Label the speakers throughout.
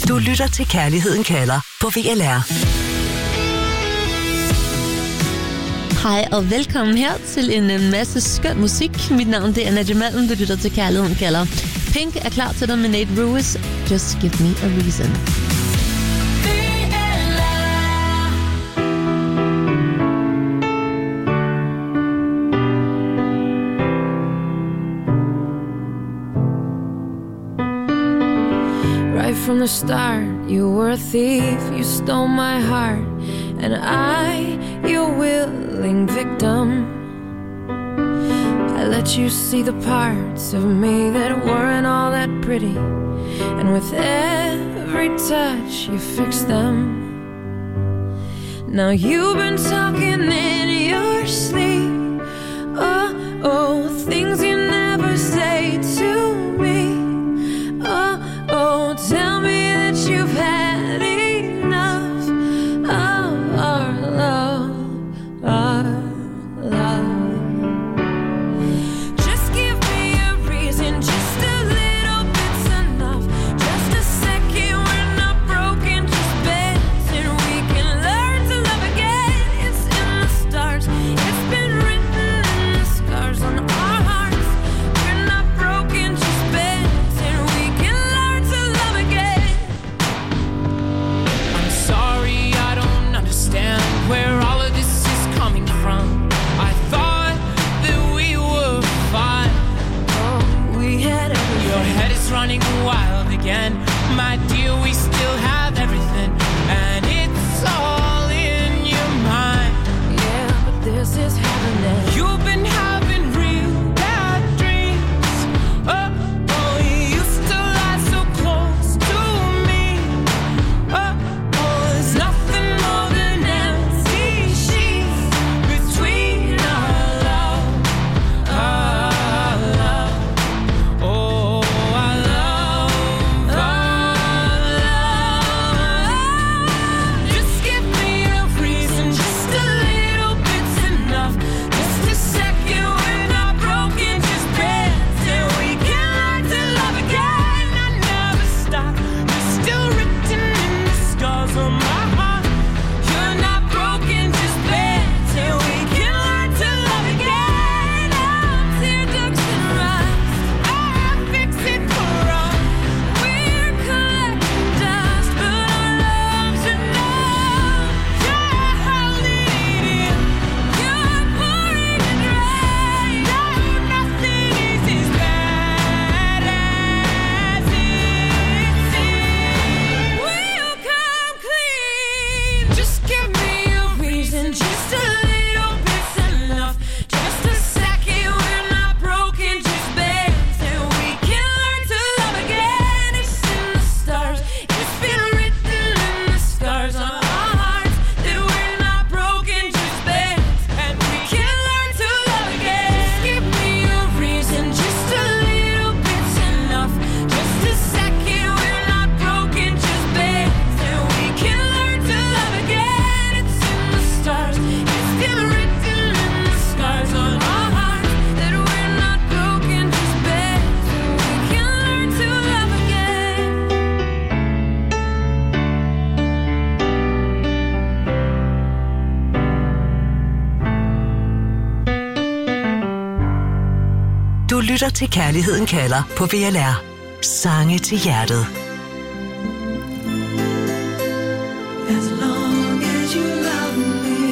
Speaker 1: Du lytter til Kærligheden kalder på VLR.
Speaker 2: Hej og velkommen her til en masse skøn musik. Mit navn det er Nadia Malm, du lytter til Kærligheden kalder. Pink er klar til dig med Nate Ruiz. Just give me a reason.
Speaker 3: Right from the start, you were a thief, you stole my heart, and I, your willing victim. I let you see the parts of me that weren't all that pretty, and with every touch you fixed them. Now you've been talking in your sleep, oh, things you never say to me. Oh, tell me that you've had enough of our love, our love. Just give me a reason, just a little bit's enough. Just a second, we're not broken, just bends, and we can learn to love again. It's in the stars, it's been written in the scars on our hearts. We're not broken, just bends, and we can learn to love again.
Speaker 4: I'm sorry, I don't understand where all of this is coming from. I thought that we were fine.
Speaker 3: Oh, we had everything.
Speaker 4: Your head is running wild again. My dear, we still have everything, and it's all in your mind.
Speaker 3: Yeah, but this is happening.
Speaker 4: You've been having real bad dreams. Oh, you used to lie so close to me. Oh, there's nothing more than empty sheets between our love, our love. Oh, our love, our love. Just give me a reason, just a little bit's enough. Just a second, we're not broken, just bends, and we can learn to love again. I never stop, you're still written in the scars on my heart. You're not broken, just bends, and we can learn to love again. I'm tear ducts and rust, I fix it for us. We're collecting dust, but our love's enough. You're holding it in, you're pouring it rain. No, nothing is as bad as it seems. We'll come clean. Just give me a reason, just a little bit's enough. Just a second, we're not broken, just bends, and we can learn to love again. It's in the stars, it's been written in the scars on our hearts that we're not broken, just bends, and we can learn to love again. Just give me a reason, just a little bit's enough. Just a second, we're not broken, just bends, and we can learn to love again. It's in the stars, it's been written in the scars on our hearts that we're not broken, just bends, and we can learn to love again.
Speaker 1: Du lytter til Kærligheden kalder på VLR. Sange til hjertet.
Speaker 5: As long as you love me.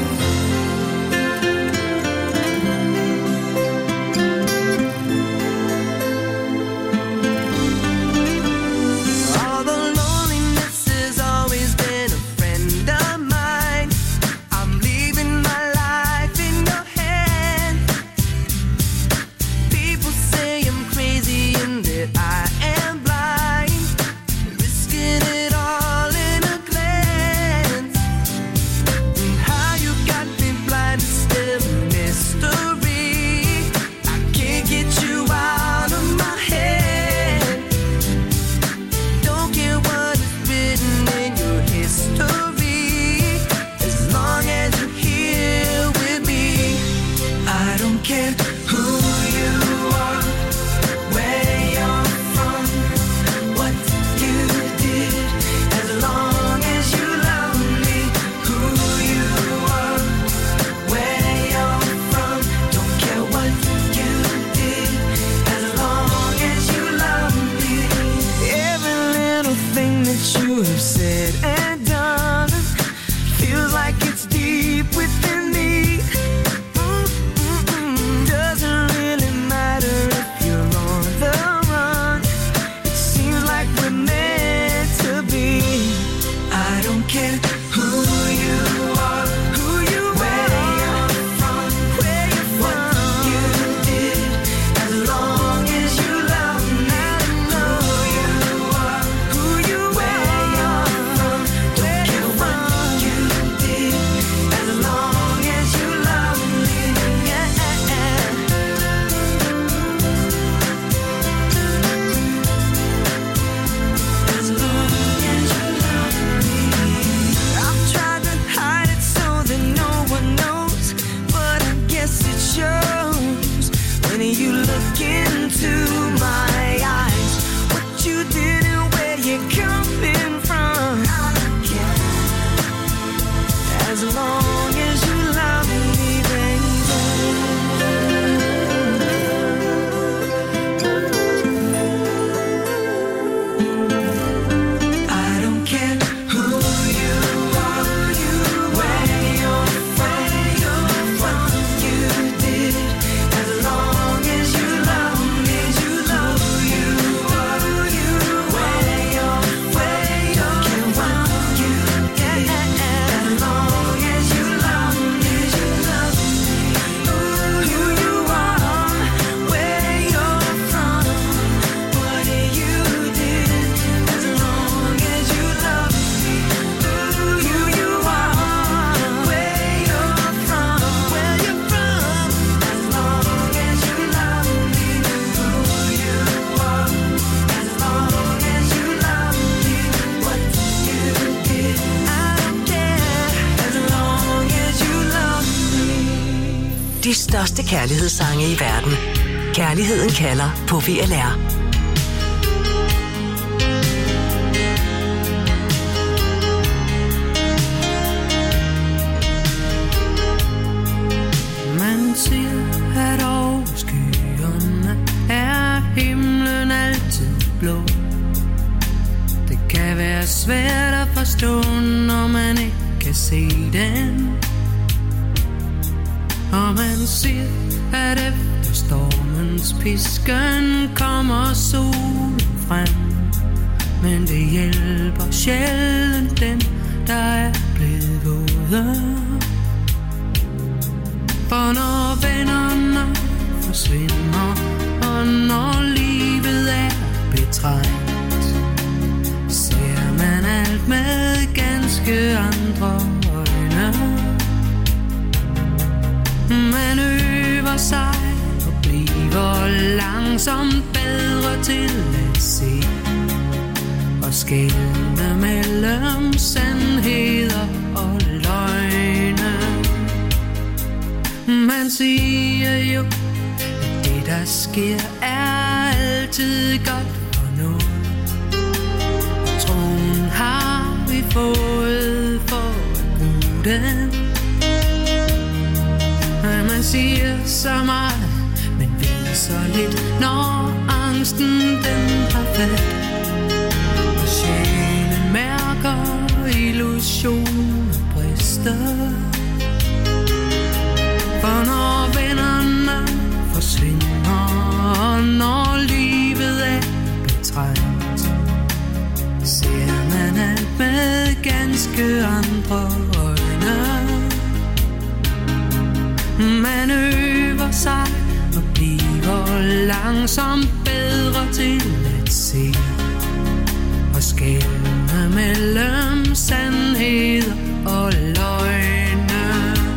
Speaker 5: All the loneliness has always been a friend of mine. I'm leaving my life in your hand. People say I'm crazy and that I am blind. you have said and done feels like it's deep within me. Doesn't really matter if you're on the run. It seems like we're meant to be. I don't care who you are, who you where you're from, where you're from, what you did, as long as you love me. I know you are who you where you're from, don't care what you did, as long as you love me. Yeah. As long as you love me. I've tried to hide it so that no one knows, but I guess it shows when you look into my eyes. What you did and where you're coming from, I don't care. As long as you love me, baby. I don't care who you are, where you're from, what you did, as long as you love me. You love you are where you're from, what you did, as long as you love me. You love me. Who you are, where you're from, what you did, as long as you love me. Who you are, where you're from, as long as you love me. Who you are, as long as you love me. What you did, I don't care, as long as you love me.
Speaker 1: De største kærlighedssange i verden. Kærligheden kalder på VLR.
Speaker 6: Man siger, at over skyerne er himlen altid blå. Det kan være svært at forstå, når man ikke kan se den. Og man siger, at efter stormens pisken kommer solen frem. Men det hjælper sjældent dem, der er blevet våde. For når vennerne forsvinder, og når livet er betrængt, ser man alt med ganske andre øjne. Man øver sig og bliver langsomt bedre til at se og skelne mellem sandheder og løgne. Man siger jo, at det der sker er altid godt for noget. Troen har vi fået for at bruge den. Man siger så meget, men ved så lidt, når angsten den har fat. Og sjælen mærker illusioner brister. For når vennerne forsvinder, og når livet er betrængt, ser man alt med ganske andre øjne. Man øver sig og bliver langsomt bedre til at se og skelne mellem sandheder og løgne.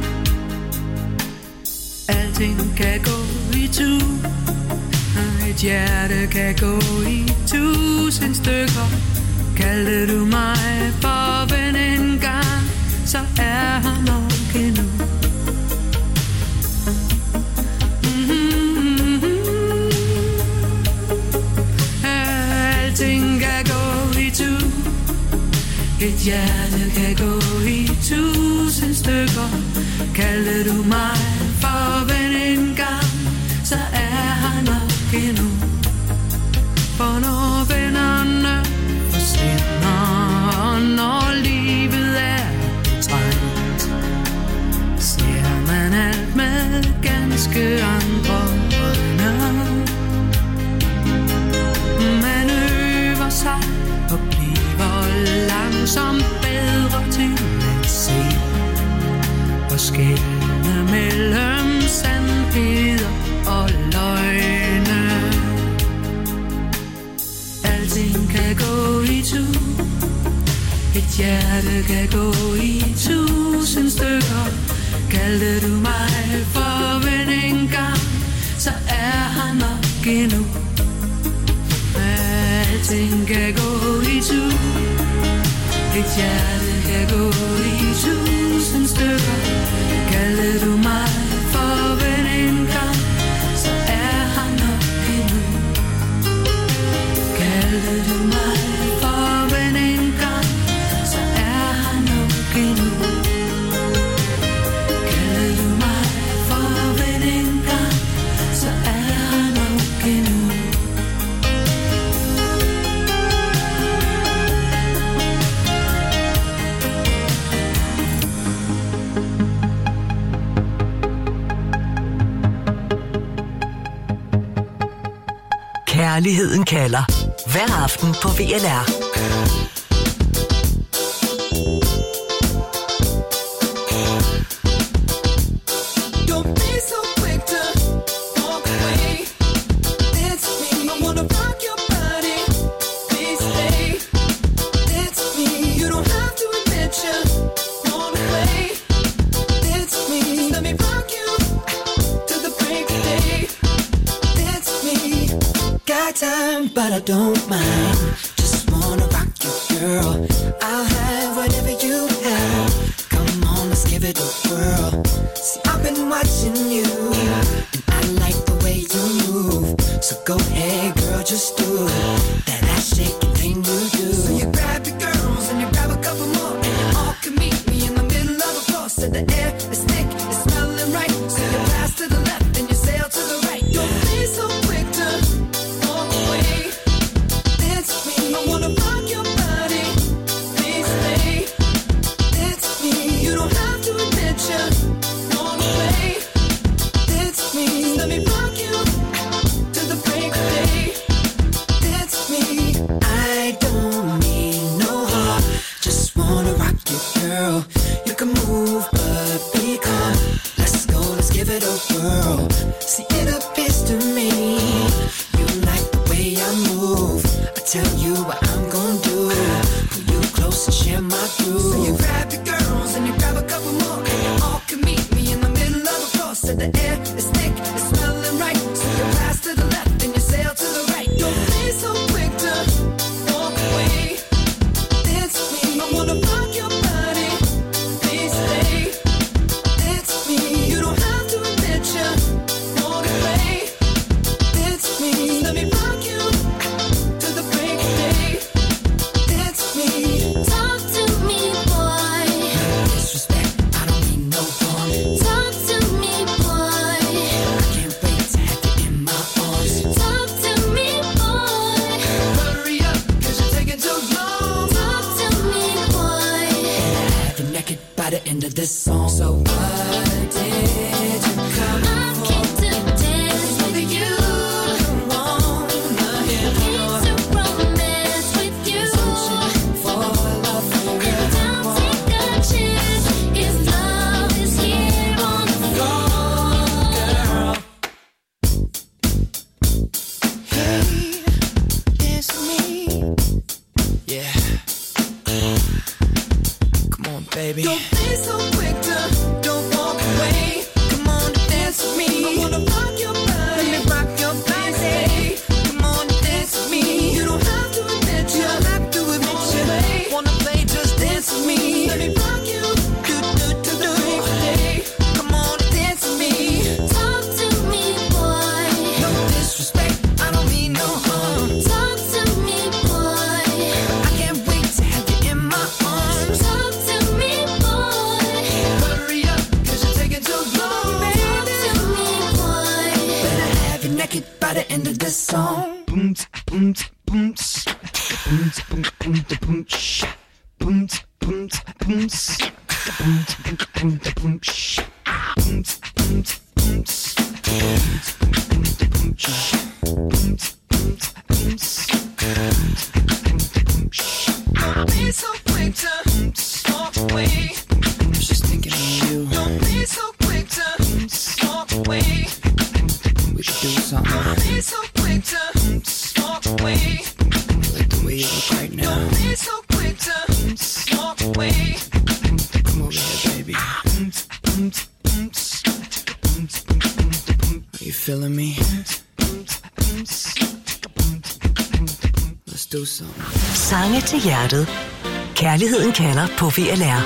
Speaker 6: Alting kan gå i tu, et hjerte kan gå i 1000 stykker. Kaldte du mig for ven engang, så er han nok endnu. Alting kan gå i tu, et hjerte kan gå i 1000 stykker. Kaldte du mig for ven engang, så er han nok endnu. For når vennerne forsvinder, som bedre til at se og skelne mellem sandheder og løgne. Alting kan gå i tu, et hjerte kan gå i 1000 stykker. Kaldte du mig for ven engang, så er han nok endnu. Alting kan gå i tu, et hjerte kan gå i 1000 stykker. Kaldte du mig for ven engang, så er han nok endnu. Kaldte du mig for ven engang, så er han nok endnu. Kaldte du mig for ven engang, så er han nok endnu.
Speaker 1: Kærligheden kalder. Hver aften på VLR.
Speaker 5: Don't be so quick to walk away. It's me. I wanna rock your body. Please stay. It's me. You don't have to admit you want away. It's me. Let me rock you to the break of day. It's me. Got time, but I don't mind. Just wanna rock you, girl. I'll have whatever you have. Come on, let's give it a whirl. See, I've been watching you, and I like the way you move. So go ahead, girl, just do that ass shaking thing you do. So you grab your girls and you grab a couple more, and you all can meet me in the middle of the floor. So the air is thick, it's smelling right. So you pass to the left and you sail to the right. Don't be so quick to walk away. It's me. I wanna rock your body. Please stay. It's me. You don't have to admit you want away. It's me. Let me rock you to the break of day. It's me. I don't need no harm. Just wanna rock you, girl. You can move, but be calm. Let's go, let's give it a whirl. See, it appears to me you like the way I move. I tell you what I'm gonna do. Pull you close and share my groove. So you grab your girls and you grab a couple more, and you all can meet me in the middle of the floor. So the air is thick, it's smelling right. So you pass to the left and you sail to the right. Don't be so quick to walk away. It's me. I wanna rock your body. Please stay. It's me. You don't have to admit you want away. It's me. Let me rock you to the break of day. It's me.
Speaker 3: Talk to me, boy.
Speaker 5: Disrespect, I don't mean no harm.
Speaker 3: Talk to me, boy.
Speaker 5: I can't wait to have you in my arms.
Speaker 3: Talk to me, boy.
Speaker 5: Hurry up, 'cause you're taking too long.
Speaker 3: Talk to me, boy.
Speaker 5: Have you naked by the end of this song. So what did you come
Speaker 3: I came to dance with you.
Speaker 5: wanna hear?
Speaker 3: Came to romance with you.
Speaker 5: For love,
Speaker 3: And don't take a chance if love is here on the floor.
Speaker 5: hey, it's me. Yeah. Come on, baby. Don't be so quick to don't walk away. Come on and dance with me. I wanna rock your body. Let me rock your body. Come on and dance with me. You don't have to admit you. You don't have to admit you. Wanna play, just dance with me. Let me rock you. Do the day. Come on and dance with me.
Speaker 3: Talk to me, boy.
Speaker 5: No disrespect, I don't mean no harm.
Speaker 3: Talk to me, boy.
Speaker 5: I can't wait to have you in my arms.
Speaker 3: Talk to me, boy.
Speaker 5: Hurry up, 'cause you're taking too long, baby.
Speaker 3: Talk to me, boy.
Speaker 5: Better have you naked by the end of this song. Don't be so quick quick to walk away.
Speaker 6: I was just thinking of you.
Speaker 5: Don't be so quick to walk away.
Speaker 6: We should do something.
Speaker 5: Don't be so quick to walk away.
Speaker 6: Like the way you look right now.
Speaker 5: Don't be so quick to walk away.
Speaker 6: Come over here, baby. Are you feeling me? Let's do something.
Speaker 1: Sange til hjertet. Kærligheden kalder på VLR.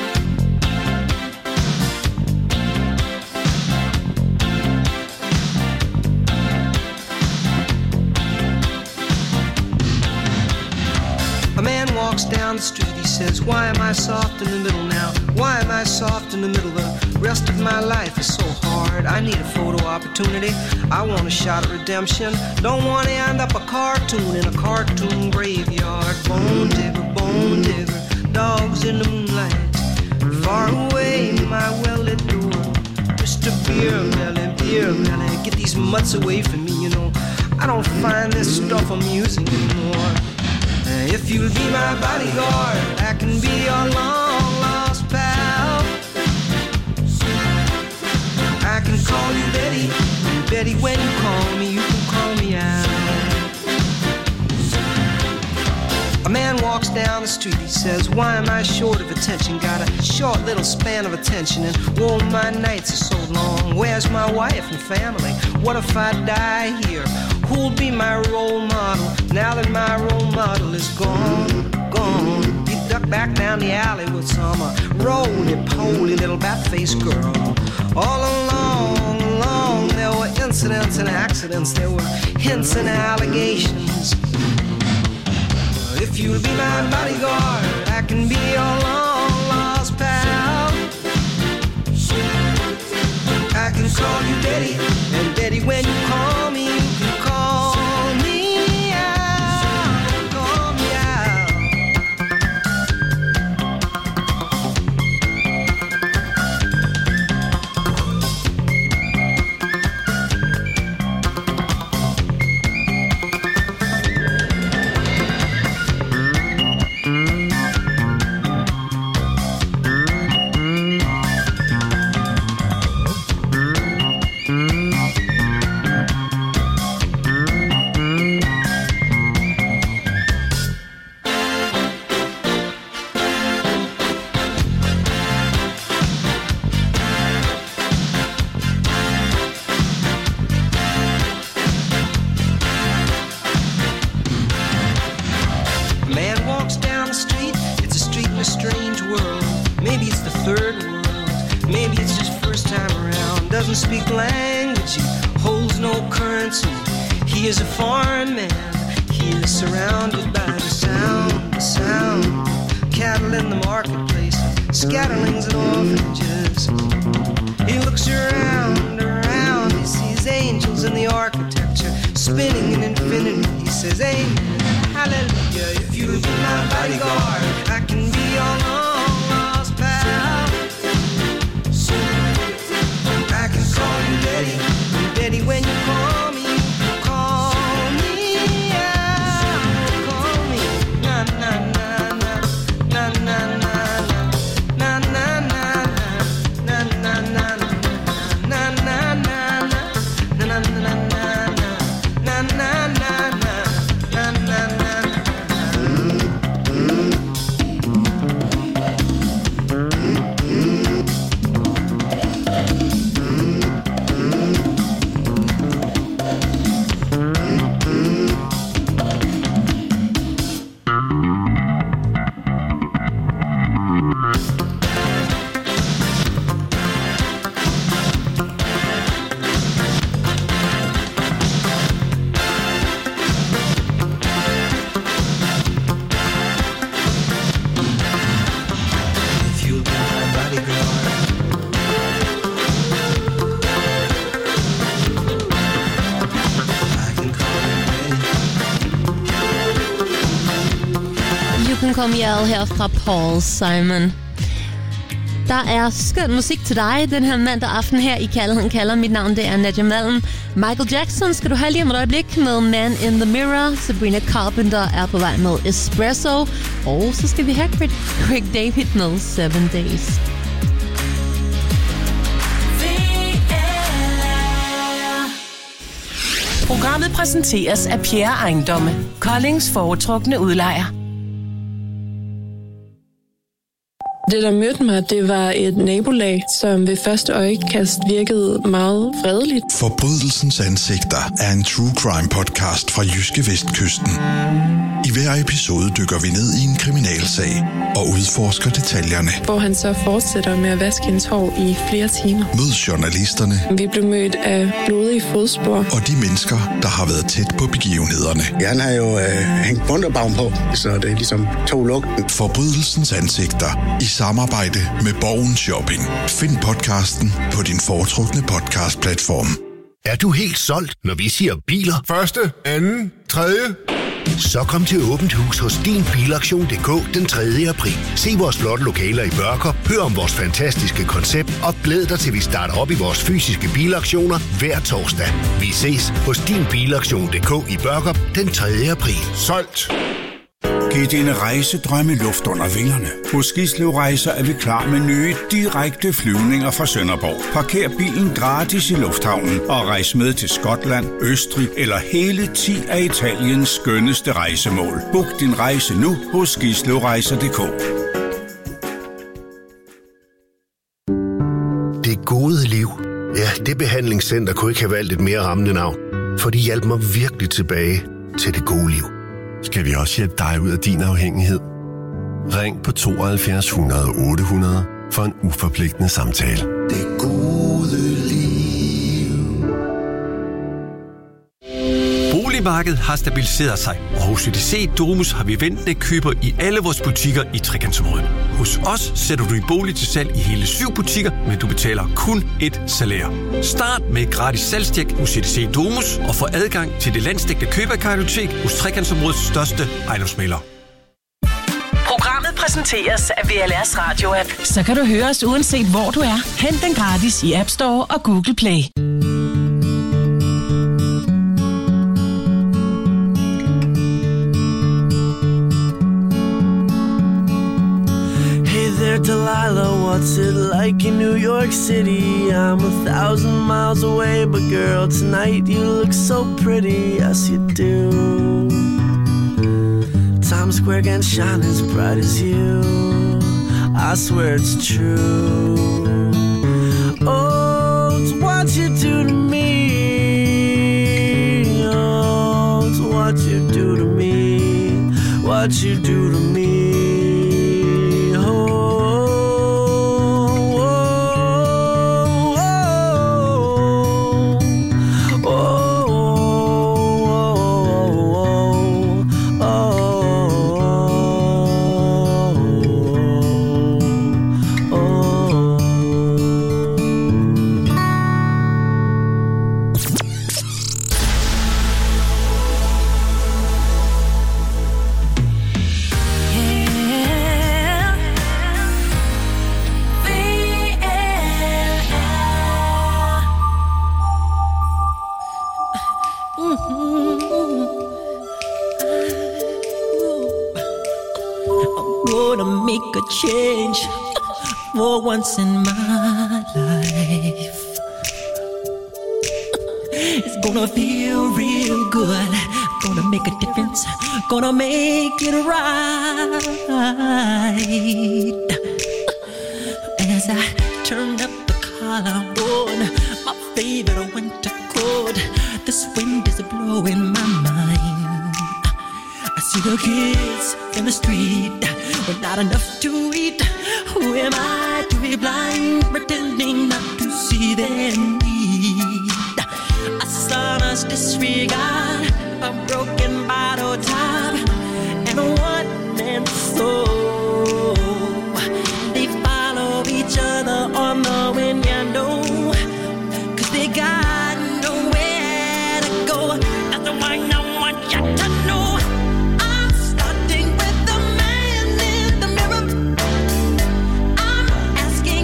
Speaker 7: A man walks down the street, he says, why am I soft in the middle now? Why am I soft in the middle? The rest of my life is so hard. I need a photo opportunity. I want a shot at redemption. Don't want to end up a cartoon in a cartoon graveyard. Bone digger, dogs in the moonlight. Far away, my well-lit door. Mr. Beer Belly, get these mutts away from me, you know. I don't find this stuff amusing anymore. If you'll be my bodyguard, I can be your long-lost pal. I can call you Betty, and Betty, when you call me, you can call me out. A man walks down the street, he says, why am I short of attention? Got a short little span of attention, and whoa, my nights are so long. Where's my wife and family? What if I die here? Who'll be my role model now that my role model is gone? He ducked back down the alley with some roly-poly little bat-faced girl. All along, there were incidents and accidents. There were hints and allegations. If you'll be my bodyguard, I can be your long-lost pal. I can call you Betty, and Betty, when you call me, you can call me out, call me out. Speak language, he holds no currency. He is a foreign man. He is surrounded by the sound. Cattle in the marketplace, scatterlings and orphanages. He looks around, he sees angels in the architecture, spinning in infinity. He says, amen, hallelujah. If you'll be my bodyguard, I can be your long-lost pal. I can call you Betty, and Betty, when you call me, you call me out, call me na na na na na na na na na na na na na
Speaker 2: Kom jeg her fra Paul Simon. Der er skøn musik til dig den her mandag aften her i Kærligheden Kalder. Mit navn det er Nadia Malm. Michael Jackson skal du have lige om et øjeblik med Man in the Mirror. Sabrina Carpenter er på vej med Espresso. Og så skal vi have Craig David med 7 Days.
Speaker 8: Programmet præsenteres af Pierre Ejendomme, Koldings foretrukne udlejer.
Speaker 9: Det, der mødte mig, det var et nabolag, som ved første øjekast virkede meget fredeligt.
Speaker 10: Forbrydelsens ansigter er en true crime podcast fra Jyske Vestkysten. I hver episode dykker vi ned i en kriminalsag og udforsker detaljerne.
Speaker 9: Hvor han så fortsætter med at vaske hendes hår i flere timer.
Speaker 10: Mød journalisterne.
Speaker 9: Vi blev mødt af blodige fodspor.
Speaker 10: Og de mennesker, der har været tæt på begivenhederne.
Speaker 11: Ja, han har jo hængt bunderbaum på, så det er ligesom tog lugten.
Speaker 10: Forbrydelsens ansigter i samarbejde med Borgen Shopping. Find podcasten på din foretrukne podcastplatform.
Speaker 12: Er du helt solgt, når vi siger biler?
Speaker 13: Første, anden, tredje.
Speaker 12: Så kom til Åbent Hus hos din Bilaktion.dk den 3. april. Se vores flotte lokaler i Børkop, hør om vores fantastiske koncept og glæd dig til vi starter op i vores fysiske bilaktioner hver torsdag. Vi ses hos din Bilaktion.dk i Børkop den 3. april.
Speaker 13: Solgt! Giv dine rejsedrømme luft under vingerne. Hos Gislev Rejser er vi klar med nye, direkte flyvninger fra Sønderborg. Parker bilen gratis i lufthavnen og rejs med til Skotland, Østrig eller hele 10 af Italiens skønneste rejsemål. Book din rejse nu hos gislevrejser.dk.
Speaker 12: Det gode liv. Ja, det behandlingscenter kunne ikke have valgt et mere rammende navn. For de hjalp mig virkelig tilbage til det gode liv.
Speaker 14: Skal vi også hjælpe dig ud af din afhængighed? Ring på 72 100 800 for en uforpligtende samtale.
Speaker 5: Det gode liv.
Speaker 15: Boligmarkedet har stabiliseret sig, og hos UDC Domus har vi ventende køber i alle vores butikker i Trekantsområdet. Hos os sætter du din bolig til salg i hele 7 butikker, men du betaler kun et salær. Start med et gratis salgstjek hos UDC Domus og få adgang til det landsdækkende køberkartotek hos Trekantsområdets største ejendomsmæglere.
Speaker 8: Programmet præsenteres af VLR's radio-app. Så kan du høre os uanset hvor du er. Hent den gratis i App Store og Google Play.
Speaker 16: Delilah, what's it like in New York City? I'm 1,000 miles away, but girl, tonight you look so pretty, yes you do. Times Square can't shine as bright as you, I swear it's true. Oh, it's what you do to me. Oh, it's what you do to me, what you do to me.
Speaker 17: Change for once in my life. It's gonna feel real good. Gonna make a difference. Gonna make it right. As I turn up the collar on my favorite winter coat, this wind is blowing my mind. I see the kids in the street with not enough to eat. Who am I to be blind, pretending not to see their need? A son's disregard, a broken bottle top, and a one-man soul. They follow each other on the wind, you know, 'cause they got nowhere to go. That's the one I want you to know. Asking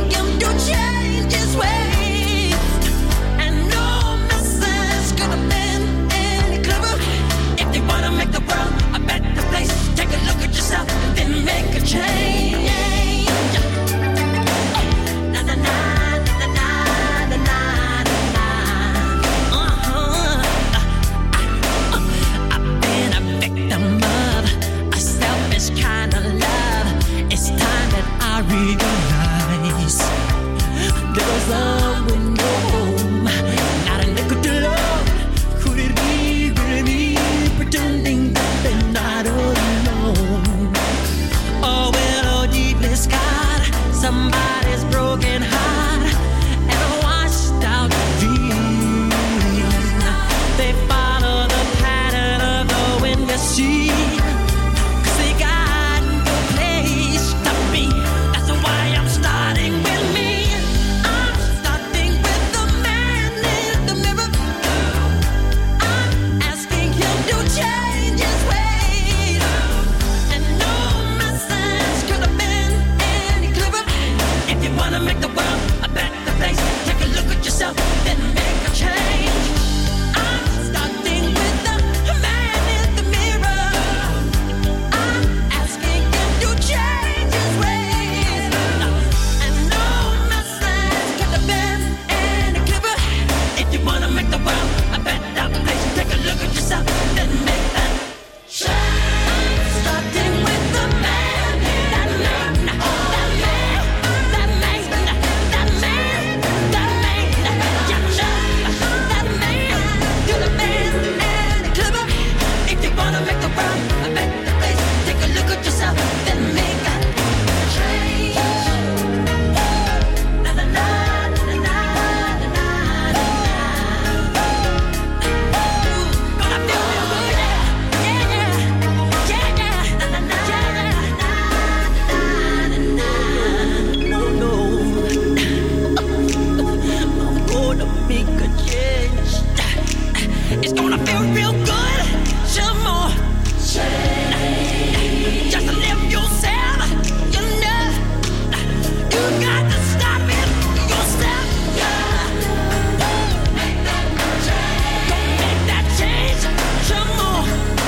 Speaker 17: realize there was love with no home, not a nickel to love. Could it be really me pretending that they're not alone? Oh, well, oh, deeply scarred, somebody's broken heart and a washed out dream. They follow the pattern of the wind you see. Make the world a better place. Take a look at yourself, then make a change. I'm starting with the man in the mirror. I'm asking him to change his ways. And no message could have been any clearer. If you wanna make the world a better place, take a look at yourself, then make that change. I'm starting with the man in that man. Make the world a better place. Take a look at yourself, then make a change. Na na na na na na na na. Gonna feel real good, yeah, yeah, yeah, yeah. Na na na na na na. No, no. I'm gonna make a change. It's gonna feel real good. Some more. Just live yourself, you know. You got to stop it yourself. Make that change. Don't make that change. Some more.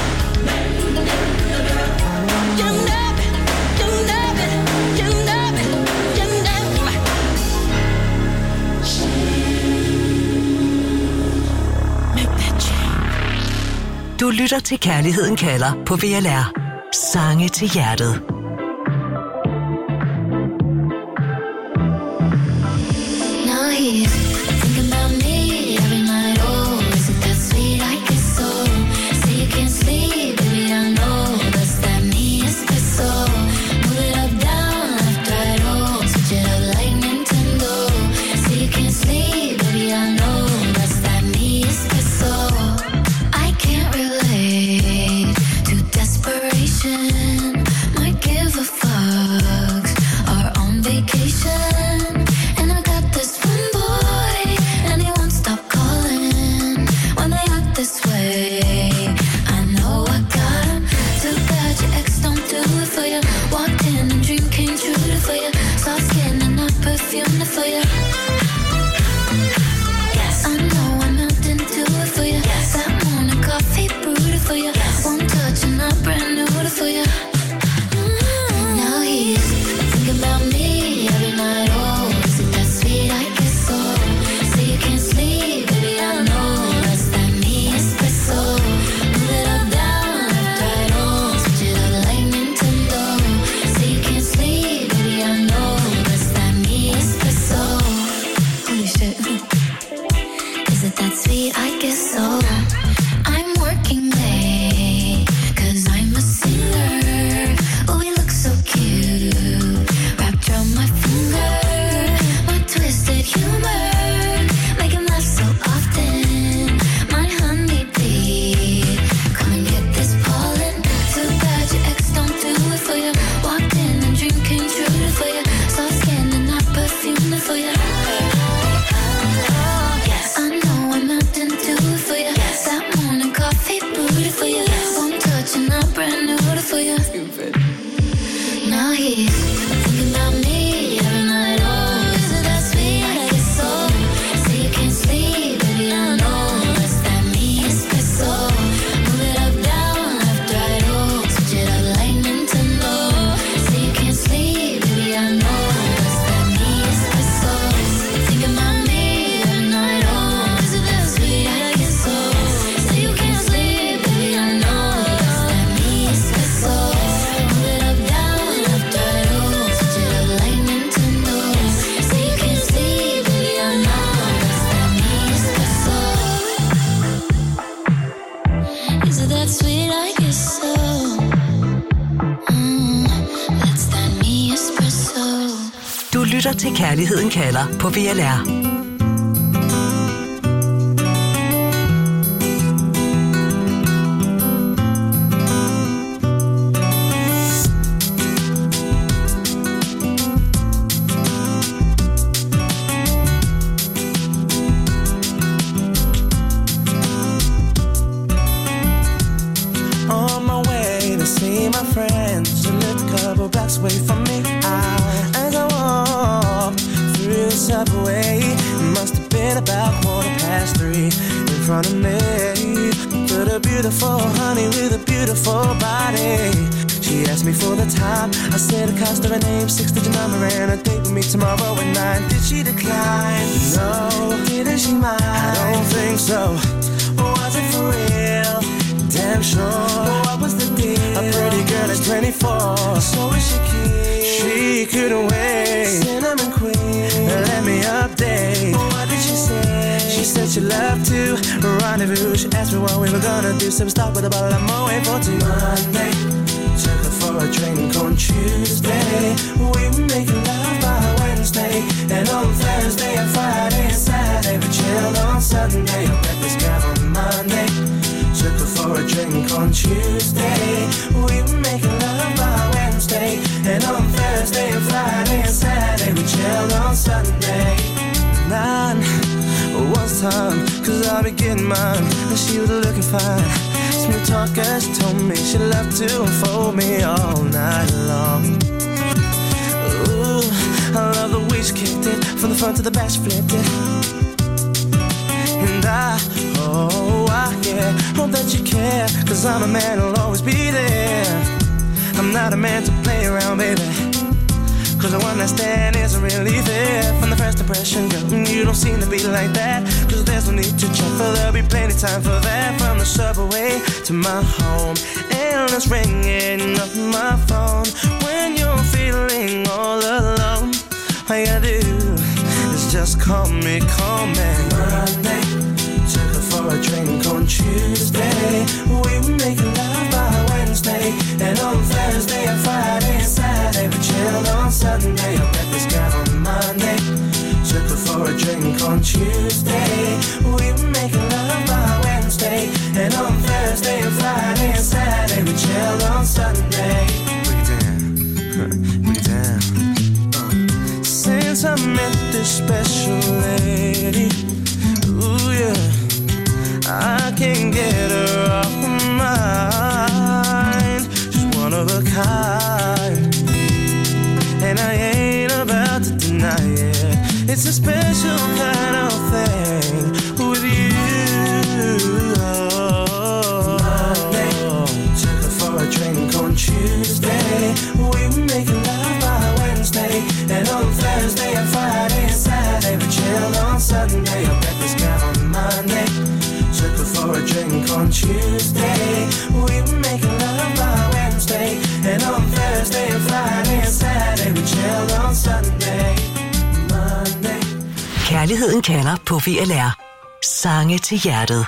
Speaker 17: You know it, you know it, you know it, you know it. Make that change.
Speaker 1: Du lytter til Kærligheden kalder på VLR. Sange til hjertet.
Speaker 18: Now he's thinking about me every night. Oh, is it that sweet? I guess so. Say you can't sleep, baby, I know. That's that me espresso. Move it up, down, left, right, oh. Switch it up like Nintendo. Say you can't sleep, baby, I know. That's that me espresso. I can't relate to desperation. Might give a fucks. Are on vacation. And I got this one boy, and he won't stop calling when they act this way. I know I got him. Too bad your ex don't do it for you. Walked in and dream came true for you. Soft skin and not perfume for you. Yes, I know I'm melting to it for you. Yes, that morning coffee brewed it for you. Yes, one touch and I'm brand new for you. Now he's thinking about me every night. Oh, is it that sweet? I guess so. Say you can't sleep, baby, I know. That's that me espresso. Move it up, down, left, right, oh. Switch it up like Nintendo. Say you can't sleep, baby, I know. That's that me espresso. Holy shit. Is it that sweet? I guess so. I'm working late, 'cause I'm a singer. Oh, we look so cute, wrapped around my finger. My twisted humor, make him laugh so often. My honeybee, come and get this pollen. Too bad your ex don't do it for you. Walked in and dream came true for you. Soft skin and not perfume for you. Yes, I know I'm melting to it for you. Yes, that morning coffee brewed for you. Yes, one touch and I'm brand new for you. Now he's thinking about me every night. Oh, is it that sweet? I guess so. Say you can't sleep, baby, I know. That's that me espresso. Move it up, down, left, right, oh. Switch it up like Nintendo. Say you can't sleep, baby, I know. That's that me espresso. Thinking about me every night. Oh, is it that sweet? I guess so. Say you can't sleep, baby, I know. That's that me espresso. Move it up, down, left, right, oh.
Speaker 1: lytter til Kærligheden kalder på VLR.
Speaker 16: On my way to see my friends, she lived a couple blocks away from me. As I walked through the subway, it must have been about 3:15 in front of me. But a beautiful honey with a beautiful body. She asked me for the time. I said the cost of her name, 6-digit number, and a date with me tomorrow at 9. Did she decline? No. Didn't she mind? I don't think so. Was it for real? Damn sure. What was the deal? A pretty girl is 24. So is she keen? She couldn't wait. Cinnamon queen, let me update. What did she say? She said she loved to rendezvous. She asked me what we were gonna do. So we start with a bottle of Moet for till Monday. Took her for a drink on Tuesday. We were making love by Wednesday. And on Thursday and Friday and Saturday we chilled on Sunday. I met this girl on Monday. Took her for a drink on Tuesday. We were making love by Wednesday. And on Thursday and Friday and Saturday we chilled on Sunday. 9 was time, cause I'll be getting mine. And she was looking fine. Smooth talkers told me she loved to unfold me all night long. Ooh, I love the way she kicked it. From the front to the back she flipped it. And yeah, hope that you care, cause I'm a man who'll always be there. I'm not a man to play around, baby, cause the one night stand isn't really fair. From the first impression, girl, you don't seem to be like that. Cause there's no need to check, for there'll be plenty time for that. From the subway to my home, and it's ringing off my phone. When you're feeling all alone, all you gotta do is just call me, Monday. Took her for a drink on Tuesday. We were making love by Wednesday. And on Thursday and Friday and Saturday we chilled on Sunday. I met this girl on Monday. Took her for a drink on Tuesday. We were making love by Wednesday. And on Thursday and Friday and Saturday we chilled on Sunday. Break it down, break it down. Since I met this special lady, ooh yeah, I can't get her off my mind. She's one of a kind, and I ain't about to deny it. It's a special kind of thing with you. Monday, took her for a drink on Tuesday. We were making love by Wednesday. And on Thursday and Friday and Saturday we chilled on Sunday. I met this girl on Monday. Took her for a drink on Tuesday. We were making love by Wednesday. And on Thursday and Friday and Saturday we chilled on Sunday. Monday.
Speaker 1: Kærligheden kalder på VLR. Sange til hjertet.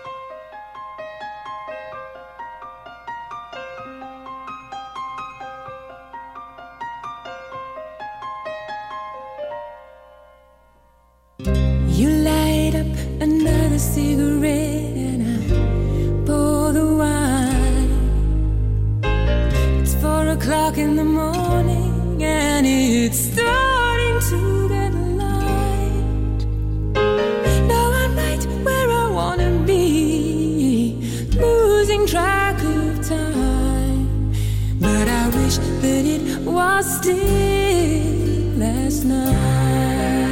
Speaker 3: You light up another cigarette and I pour the wine. It's 4 o'clock in the morning and it's starting to get light. Now I'm right where I wanna be, losing track of time. But I wish that it was still last night.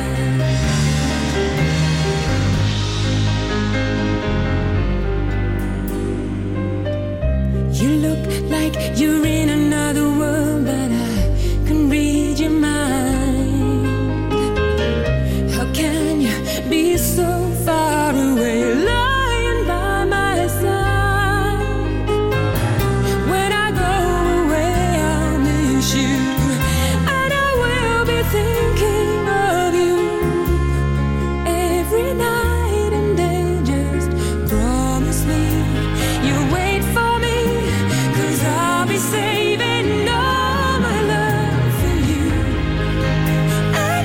Speaker 3: You look like you're in another world, but I can read your mind. How can you be so far away, lying by my side? When I go away, I'll miss you, and I will be thinking of you every night and day. Just promise me you'll wait for me, 'cause I'll be saving all my love for you. And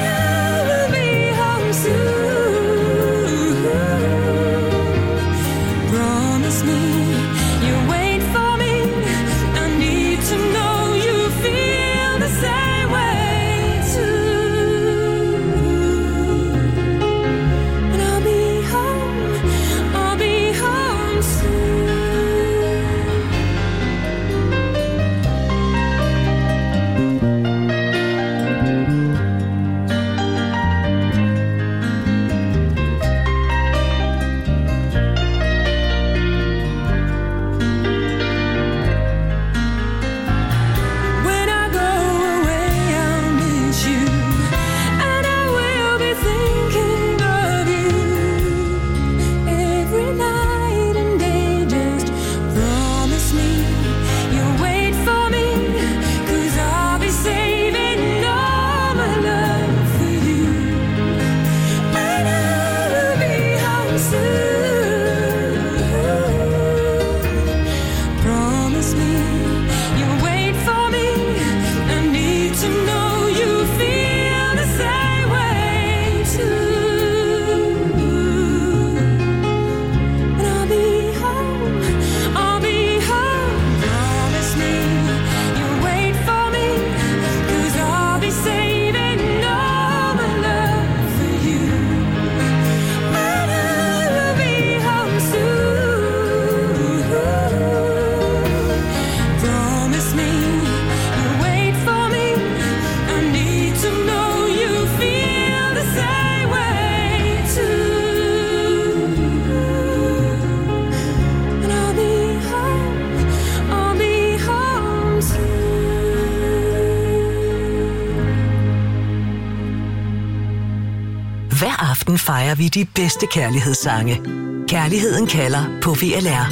Speaker 1: Hver aften fejrer vi de bedste kærlighedssange. Kærligheden kalder på VLR.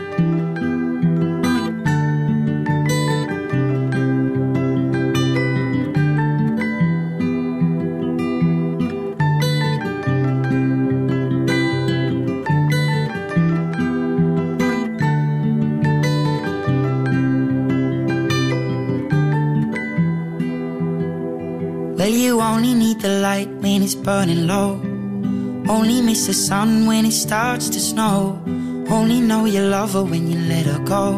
Speaker 19: Well, you only need the light when it's burning low. Only miss the sun when it starts to snow. Only know you love her when you let her go.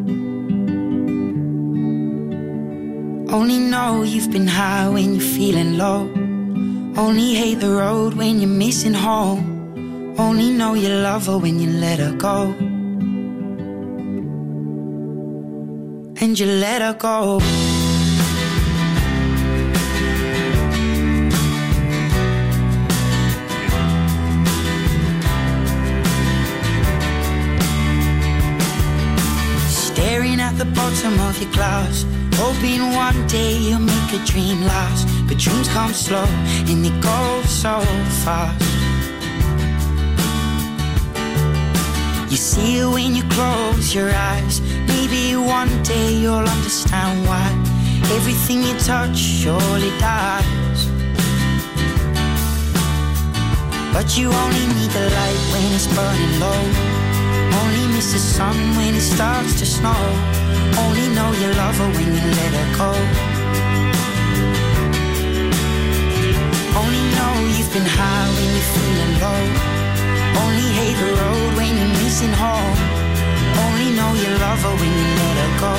Speaker 19: Only know you've been high when you're feeling low. Only hate the road when you're missing home. Only know you love her when you let her go. And you let her go. Staring at the bottom of your glass, hoping one day you'll make a dream last. But dreams come slow and they go so fast. You see it when you close your eyes. Maybe one day you'll understand why everything you touch surely dies. But you only need the light when it's burning low. Only miss the sun when it starts to snow. Only know you love her when you let her go. Only know you've been high when you're feeling low. Only hate the road when you're missing home. Only know you love her when you let her go.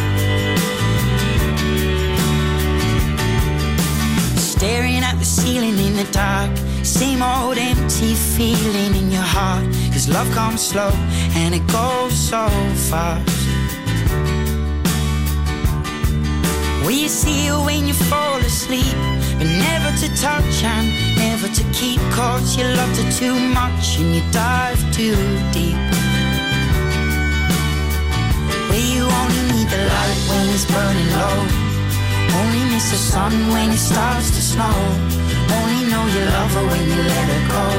Speaker 19: Staring at the ceiling in the dark, same old empty feeling in your heart. Cause love comes slow and it goes so fast. Will you see her when you fall asleep? But never to touch and never to keep. Cause you loved her too much and you dive too deep. Where you only need the light when it's burning low. Only miss the sun when it starts to snow. Only know you love her when you let her go.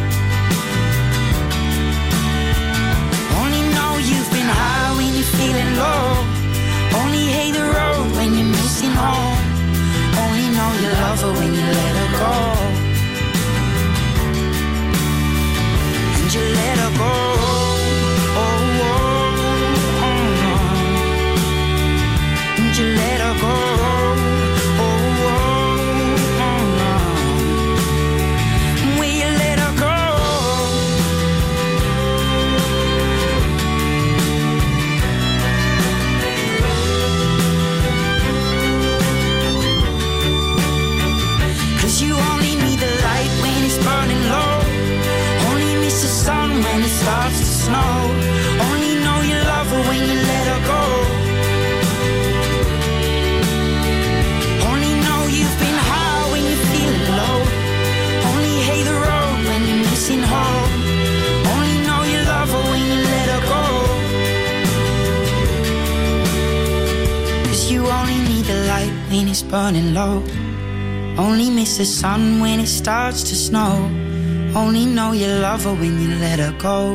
Speaker 19: Only know you've been high when you're feeling low. Only hate the road when you're missing home. Only know you love her when you let her go. And you let her go. Oh, oh, oh. And you let her go. When it starts to snow, only know you love her when you let her go. Only know you've been high when you're feeling low. Only hate the road when you're missing home. Only know you love her when you let her go. Cause you only need the light when it's burning low. Only miss the sun when it starts to snow. Only know you love her when you let her go.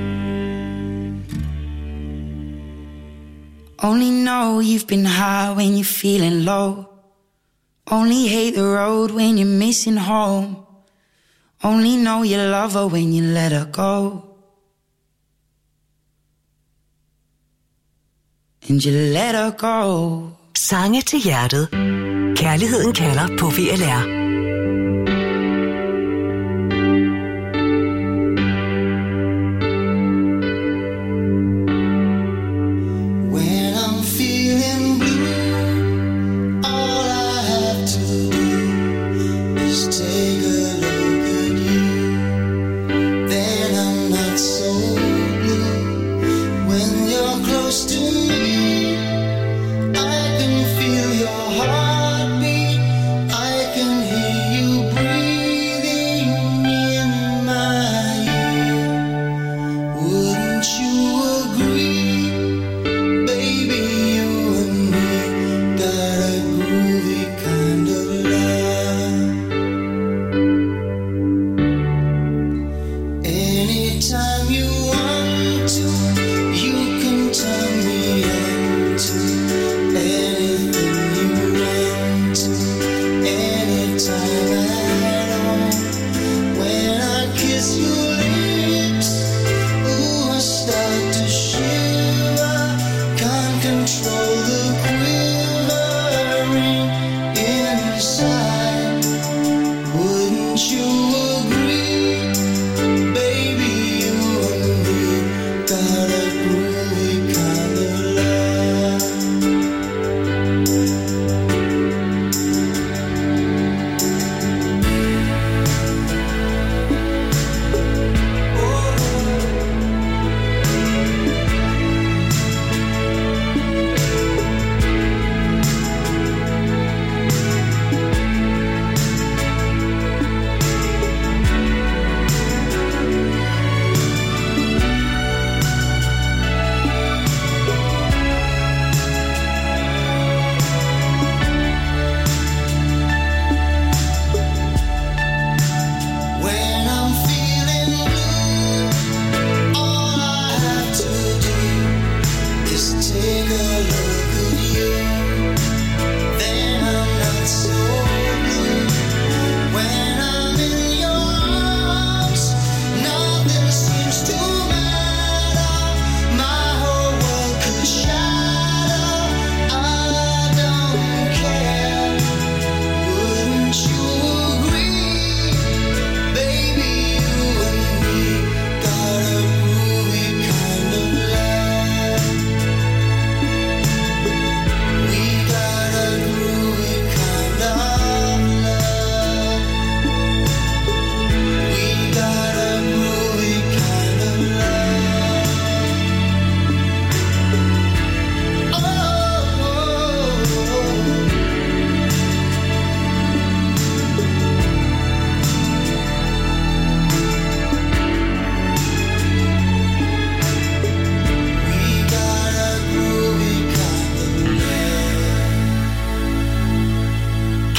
Speaker 19: Only know you've been high when you're feeling low. Only hate the road when you're missing home. Only know you love her when you let her go. And you let her go.
Speaker 1: Sange til hjertet. Kærligheden kalder på VLR.
Speaker 5: I can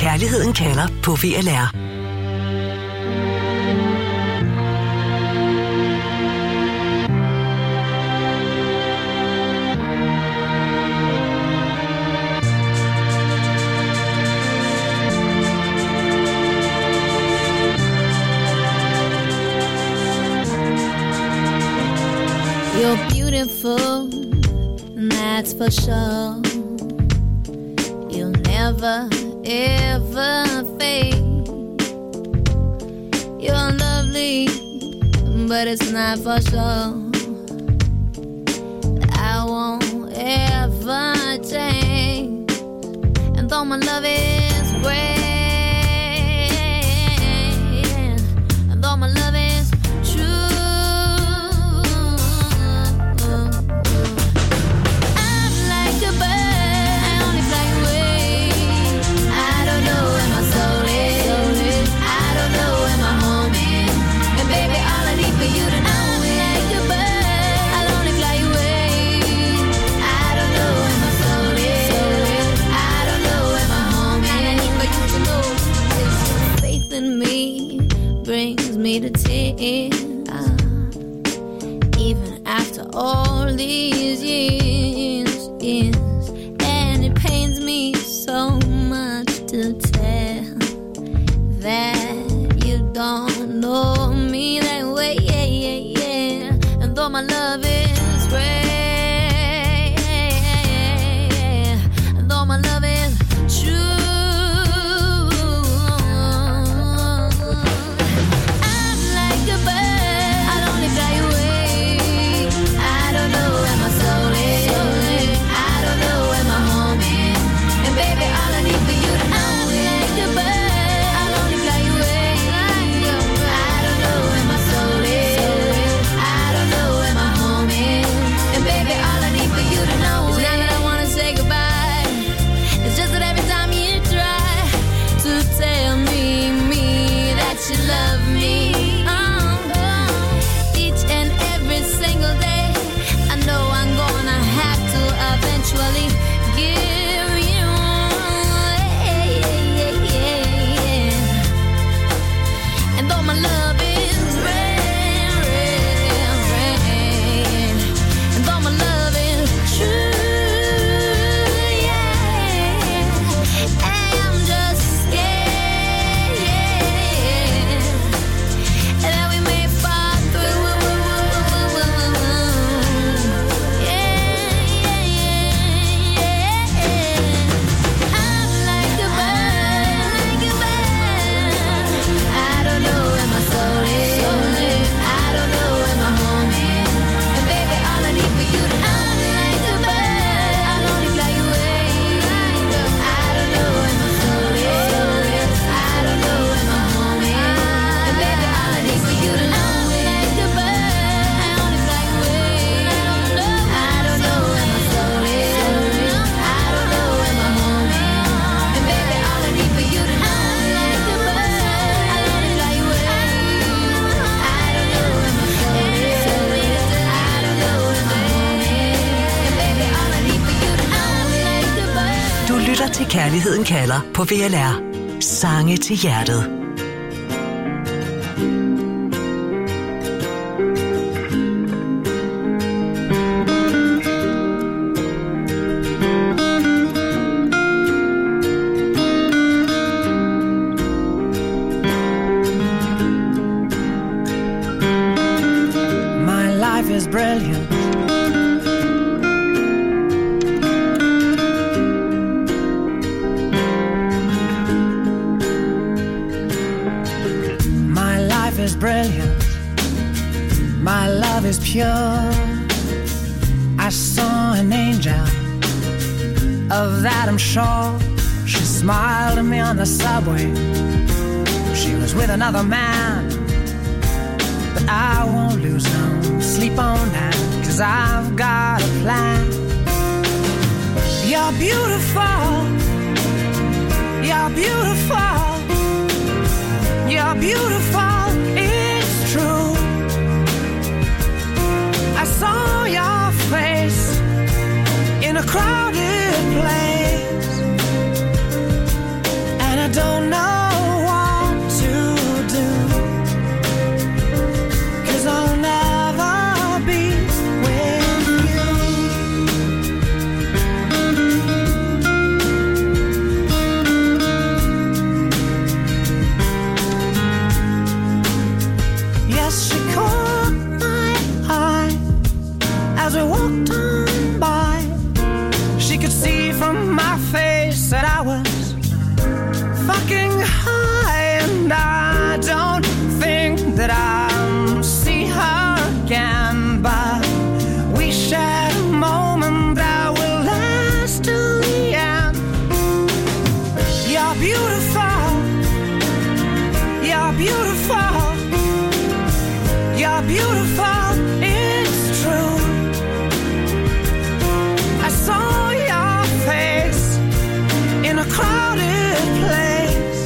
Speaker 1: Kærligheden kalder på VLR.
Speaker 18: You're beautiful, and that's for sure. You'll never, ever fade. You're lovely, but it's not for sure. I won't ever change. And though my love is great, and though my love is true, brings me to tears, even after all these years, and it pains me so much to tell that you don't know me that way, and though my love is great, and though my love is true,
Speaker 1: Til Kærligheden kalder på VLR. Sange til hjertet.
Speaker 5: My life is brilliant. Brilliant, my love is pure. I saw an angel, of that I'm sure. She smiled at me on the subway. She was with another man, but I won't lose no sleep on that, 'cause I've got a plan. You're beautiful, you're beautiful, you're beautiful. It's true. I saw your face in a crowded place, and I
Speaker 16: don't know what to do, 'cause I'll never be with you. Yes, she caught my eye as we walked on by. She could see from my face that I was fucking high, and I don't think that I'll see her again, but we shared a moment that will last till the end. You're beautiful, you're beautiful, you're beautiful, it's true. I saw your face in a crowded place,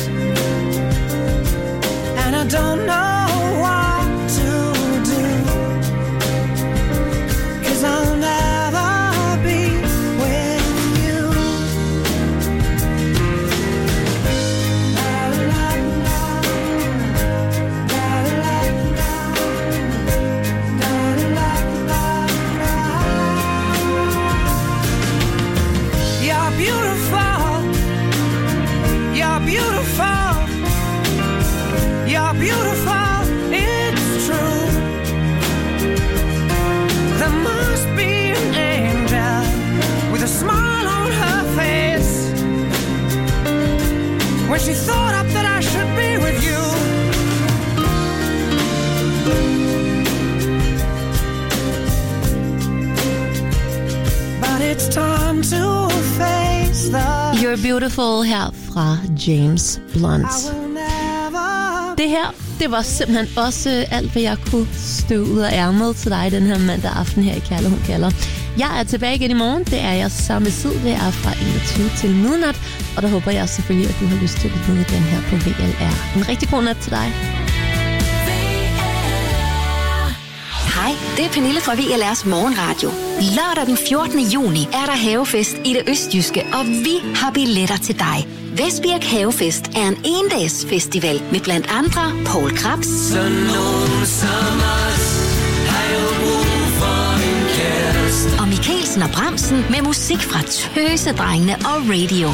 Speaker 16: and I don't know what to do, 'cause I'll never be with you. La, la, la, la, la, la, la, la, la. You're beautiful, you're beautiful, you're beautiful, it's true. There must be an angel with a smile on her face when she thought up that I should be with you. But it's time to face the
Speaker 2: You're Beautiful her fra James Blunt. Det her, det var simpelthen også alt, hvad jeg kunne støve ud af ærmet til dig den her mandag aften her i Kærligheden Kalder. Jeg er tilbage igen i morgen. Det er jeg samme tid. Det er fra 21 til midnat. Og der håber jeg selvfølgelig, at du har lyst til at lytte den her på VLR. En rigtig god nat til dig.
Speaker 20: Hej, det er Pernille fra VLR's Morgenradio. Lørdag den 14. juni er der havefest i det østjyske, og vi har billetter til dig. Vestbirk Havefest er en endags festival med blandt andre Poul Krebs,
Speaker 5: Så nogen som os har jo brug for en kæreste.
Speaker 20: og Mikkelsen og Bremsen med musik fra Tøsedrengene og Radio.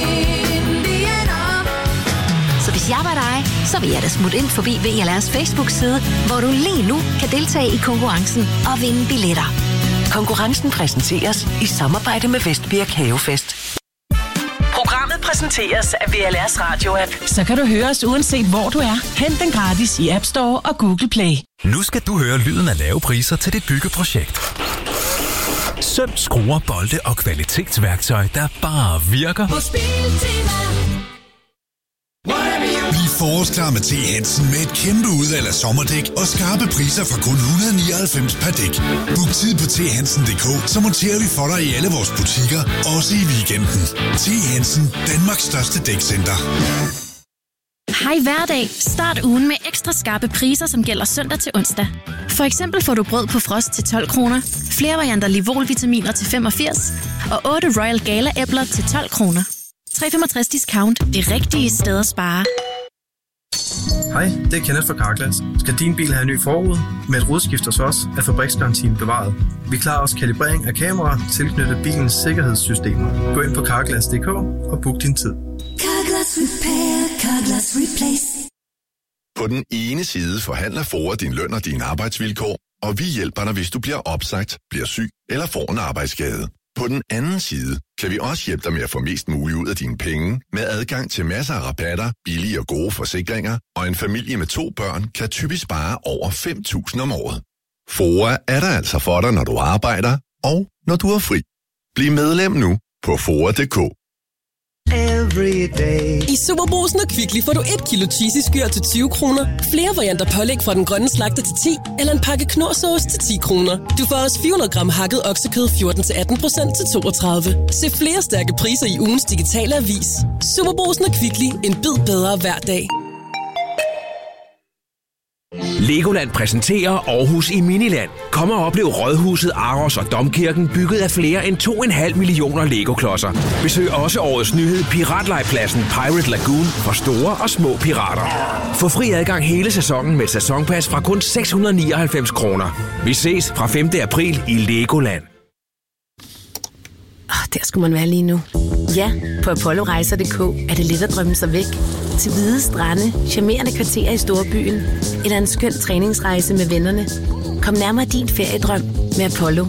Speaker 20: Så hvis jeg var dig, så vil jeg da smutte ind forbi VLR's Facebook-side, hvor du lige nu kan deltage i konkurrencen og vinde billetter.
Speaker 1: Konkurrencen præsenteres i samarbejde med Vestbirk Havefest. Programmet præsenteres af VLR's Radio-app.
Speaker 8: Så kan du høre os uanset hvor du er. Hent den gratis i App Store og Google Play.
Speaker 21: Nu skal du høre lyden af lave priser til dit byggeprojekt. Søm, skruer, bolde og kvalitetsværktøj, der bare virker.
Speaker 5: Hos Biltema.
Speaker 10: Bliv forårsklar med T. Hansen med et kæmpe udvalg af sommerdæk og skarpe priser fra kun 199 per dæk. Book tid på thansen.dk, så monterer vi for dig i alle vores butikker, også i weekenden. T. Hansen, Danmarks største dækcenter.
Speaker 22: Hej hverdag. Start ugen med ekstra skarpe priser, som gælder søndag til onsdag. For eksempel får du brød på frost til 12 kroner, flere varianter Livol-vitaminer til 85 og 8 Royal Gala-æbler til 12 kroner. 365 discount. Det rigtige sted at spare.
Speaker 23: Hej, det er Kenneth fra Carglass. Skal din bil have en ny forrude? Med et rodskift hos os er fabriksgarantien bevaret. Vi klarer også kalibrering af kameraer tilknyttet bilens sikkerhedssystemer. Gå ind på carglass.dk og book din tid.
Speaker 5: Carglass Repair, Carglass Replace.
Speaker 10: På den ene side forhandler FOA din løn og dine arbejdsvilkår, og vi hjælper dig, hvis du bliver opsagt, bliver syg eller får en arbejdsskade. På den anden side kan vi også hjælpe dig med at få mest muligt ud af dine penge med adgang til masser af rabatter, billige og gode forsikringer, og en familie med 2 børn kan typisk spare over 5.000 om året. FOA er der altså for dig, når du arbejder og når du er fri. Bliv medlem nu på FOA.dk.
Speaker 24: I Superbrugsen og Kvickly får du 1 kilo cheesy skyr til 20 kroner, flere varianter pålæg fra den grønne slagter til 10, eller en pakke knorrsauce til 10 kroner. Du får også 400 gram hakket oksekød 14-18% til 32. Se flere stærke priser i ugens digitale avis. Superbrugsen og Kvickly. En bid bedre hver dag.
Speaker 4: Legoland præsenterer Aarhus i Miniland. Kom og oplev Rådhuset, Aros og Domkirken bygget af flere end 2,5 millioner Lego-klodser. Besøg også årets nyhed Piratlejrpladsen Pirate Lagoon for store og små pirater. Få fri adgang hele sæsonen med sæsonpas fra kun 699 kroner. Vi ses fra 5. april i Legoland.
Speaker 6: Der skulle man være lige nu. Ja, på ApolloRejser.dk er det let at drømme sig væk. Til hvide strande, charmerende kvarterer i storbyen eller en skøn træningsrejse med vennerne. Kom nærmere din feriedrøm med Apollo.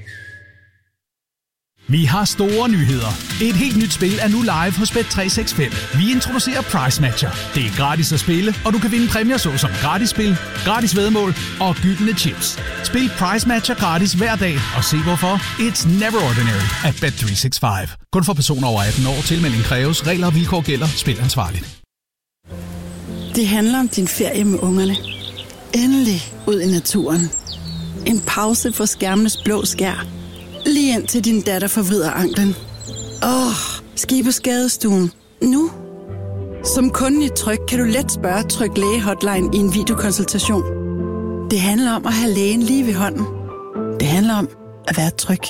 Speaker 7: Vi har store nyheder. Et helt nyt spil er nu live hos Bet365. Vi introducerer Price Matcher. Det er gratis at spille, og du kan vinde præmier såsom gratis spil, gratis væddemål og gyldne chips. Spil Price Matcher gratis hver dag, og se hvorfor. It's never ordinary at Bet365. Kun for personer over 18 år. Tilmelding kræves. Regler og vilkår gælder. Spil ansvarligt.
Speaker 9: Det handler om din ferie med ungerne. Endelig ud i naturen. En pause for skærmenes blå skær. Lige ind til din datter forvrider anklen. Skal I på skadestuen? Nu? Som kunde i Tryg kan du let spørge Tryg Læge Hotline i en videokonsultation. Det handler om at have lægen lige ved hånden. Det handler om at være tryg.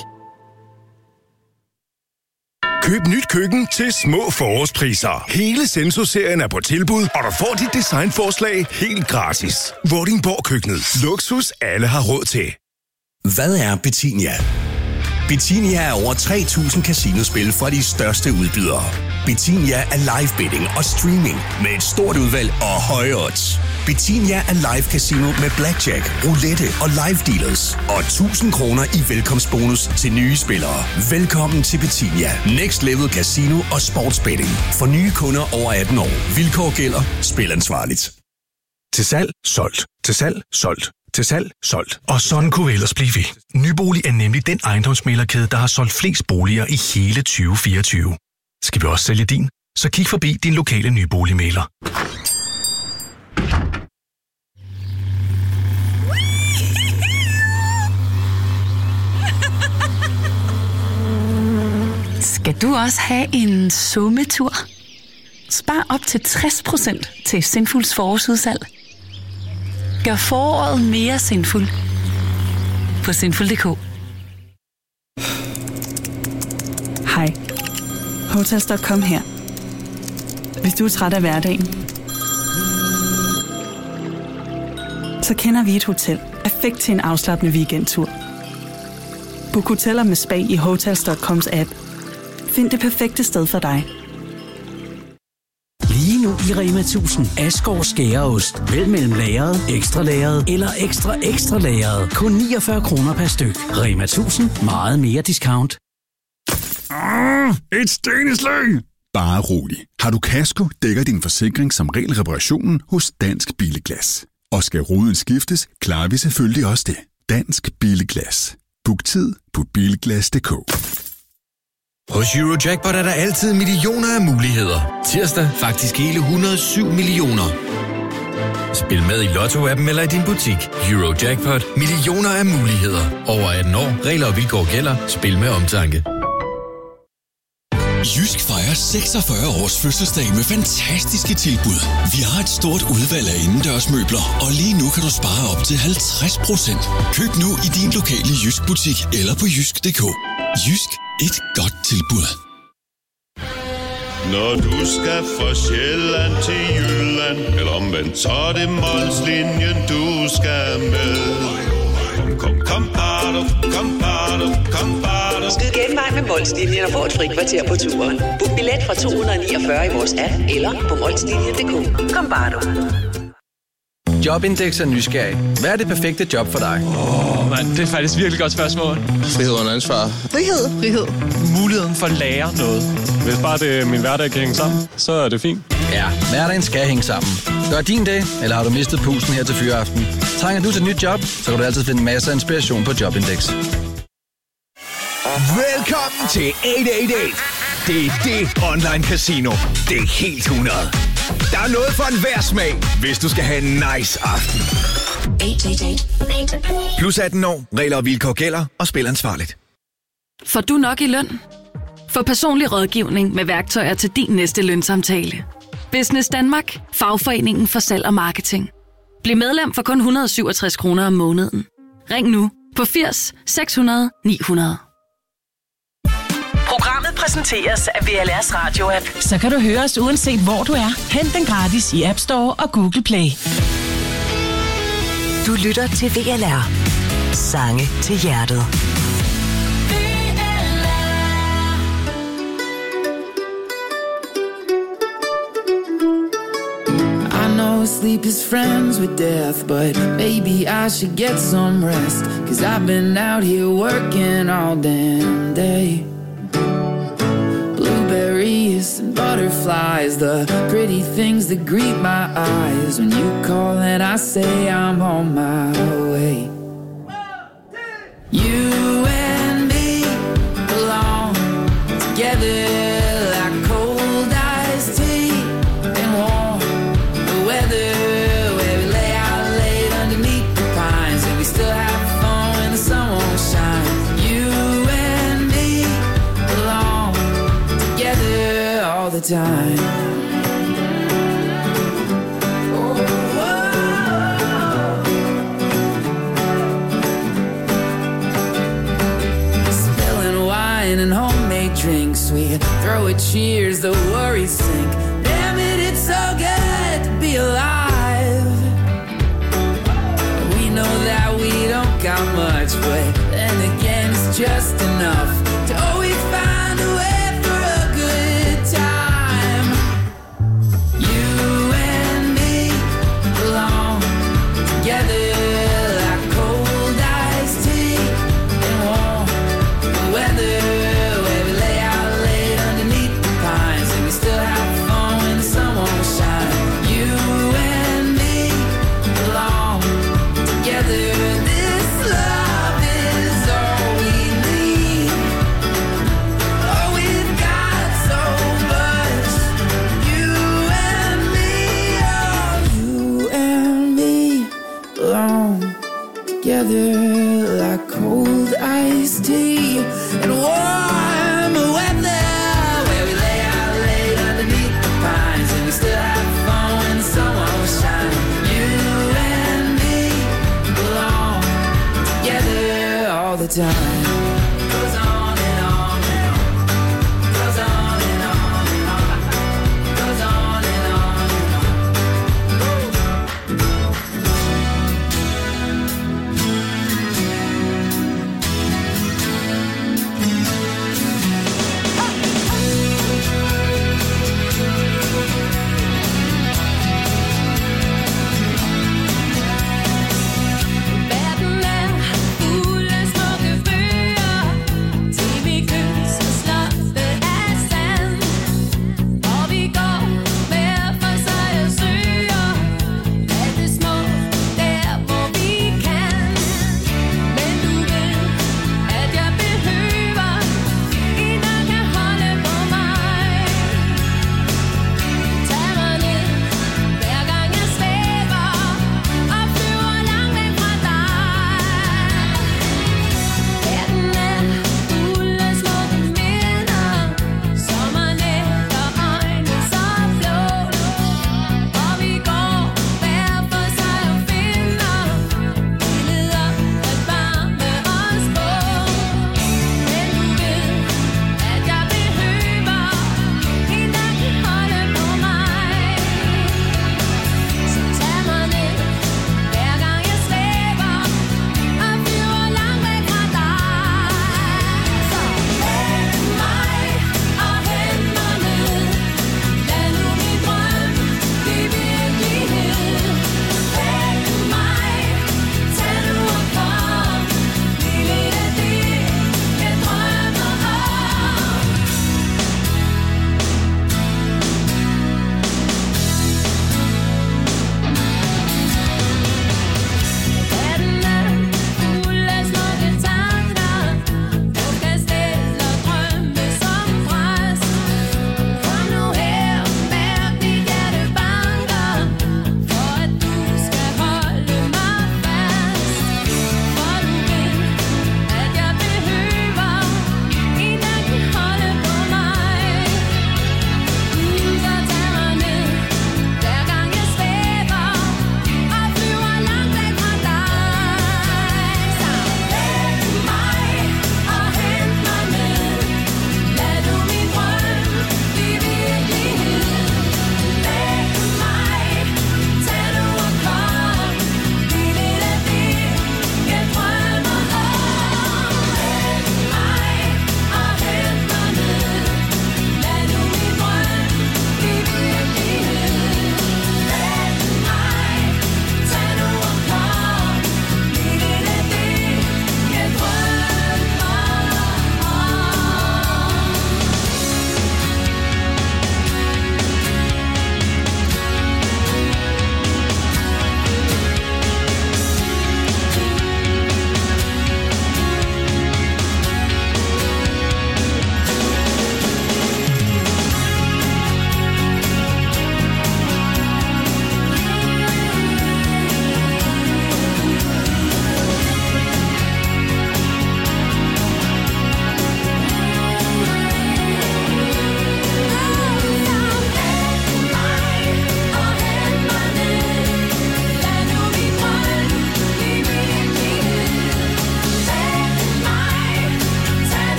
Speaker 25: Køb nyt køkken til små forårspriser. Hele Senso-serien er på tilbud, og du får dit designforslag helt gratis. Vordingborg Køkkenet. Luksus alle har råd til.
Speaker 26: Hvad er Betinia? Betinia er over 3.000 casinospil fra de største udbydere. Betinia er live betting og streaming med et stort udvalg og høje odds. Betinia er live casino med blackjack, roulette og live dealers. Og 1.000 kroner i velkomstbonus til nye spillere. Velkommen til Betinia. Next level casino og sportsbetting. For nye kunder over 18 år. Vilkår gælder. Spil ansvarligt.
Speaker 27: Til salg, solgt. Til salg, solgt. Til salg, solgt. Og sådan kunne vi ellers blive ved. Nybolig er nemlig den ejendomsmæglerkæde, der har solgt flest boliger i hele 2024. Skal vi også sælge din? Så kig forbi din lokale nyboligmægler.
Speaker 28: Skal du også have en sommetur? Spar op til 60% til Sinfuls forårsudsalg. Gør foråret mere sinful på sinful.dk.
Speaker 9: Hej. Hotels.com her. Hvis du er træt af hverdagen, så kender vi et hotel perfekt til en afslappende weekendtur. Book hoteller med spa i Hotels.coms app. Find det perfekte sted for dig.
Speaker 29: Lige nu i Rema 1000. Asgaard skæreost. Vælg mellem lagret, ekstra lagret eller ekstra lagret. Kun 49 kroner per styk. Rema 1000. Meget mere discount.
Speaker 25: Et steneslag! Bare rolig. Har du kasko, dækker din forsikring som regel reparationen hos Dansk Bilglas. Og skal ruden skiftes, klarer vi selvfølgelig også det. Dansk Bilglas. Book tid på bilglas.dk.
Speaker 30: Hos Eurojackpot er der altid millioner af muligheder. Tirsdag faktisk hele 107 millioner. Spil med i Lotto-appen eller i din butik. Eurojackpot. Millioner af muligheder. Over 18 år. Regler og vilkår gælder. Spil med omtanke.
Speaker 31: Jysk fejrer 46 års fødselsdag med fantastiske tilbud. Vi har et stort udvalg af indendørsmøbler, og lige nu kan du spare op til 50%. Køb nu i din lokale Jysk butik eller på jysk.dk. Jysk. Et godt tilbud.
Speaker 32: Når du skal fra Sjælland til Jylland, eller omvendt, så er det Molslinjen, du skal med. Kom, bado, kom, bado.
Speaker 1: Skyd genvej med Molslinjen og få et fri kvarter på turen. Book billet fra 249 i vores app, eller på molslinjen.dk. Kom, bado.
Speaker 33: Jobindex er nysgerrig. Hvad er det perfekte job for dig?
Speaker 34: Det er faktisk virkelig godt spørgsmål.
Speaker 33: Frihed under ansvar.
Speaker 34: Frihed. Muligheden for at lære noget. Hvis bare det min hverdag kan hænge sammen, så er det fint.
Speaker 33: Ja, hverdagen skal hænge sammen. Gør din dag, eller har du mistet pusten her til fyreaften? Trænger du til et nyt job, så kan du altid finde masser af inspiration på Jobindex.
Speaker 25: Velkommen til 888. Det er det online casino. Det er helt 100. Der er noget for enhver smag, hvis du skal have en nice aften.
Speaker 18: 888.
Speaker 25: Plus 18 år, regler og vilkår gælder, og spil ansvarligt.
Speaker 22: Får du nok i løn? Få personlig rådgivning med værktøjer til din næste lønsamtale. Business Danmark, fagforeningen for salg og marketing. Bliv medlem for kun 167 kroner om måneden. Ring nu på 80 600 900.
Speaker 1: Programmet præsenteres af VLR's Radio-app.
Speaker 2: Så kan du høre os uanset hvor du er. Hent den gratis i App Store og Google Play.
Speaker 1: Du lytter til VLR. Sange til hjertet.
Speaker 3: Sleep is friends with death, but maybe I should get some rest, 'cause I've been out here working all damn day. Blueberries and butterflies, the pretty things that greet my eyes when you call and I say I'm on my way. You and me belong together like cold iced tea and warm weather, where we lay out late underneath the pines and we still have fun when the sun won't shine. You and me belong together all the time. Spilling wine and homemade drinks, we throw a cheers, the worries sink. Damn it, it's so good to be alive. We know that we don't got much, but then again it's just enough to always find a way for a good time. You and me belong together like cold iced tea and warm weather, where we lay out late underneath the pines and we still have fun when the sun won't shine. You and me belong together. This love is all we need. Oh, we've got so much. You and me, oh, you and me belong together like cold iced tea and warm weather, where we lay out late underneath the pines and we still have fun when the sun won't shine. You and me belong together all the time. Goes on and on and on. Goes on and on and on. Goes on and on and on.
Speaker 5: Batman, fool, let's smoke a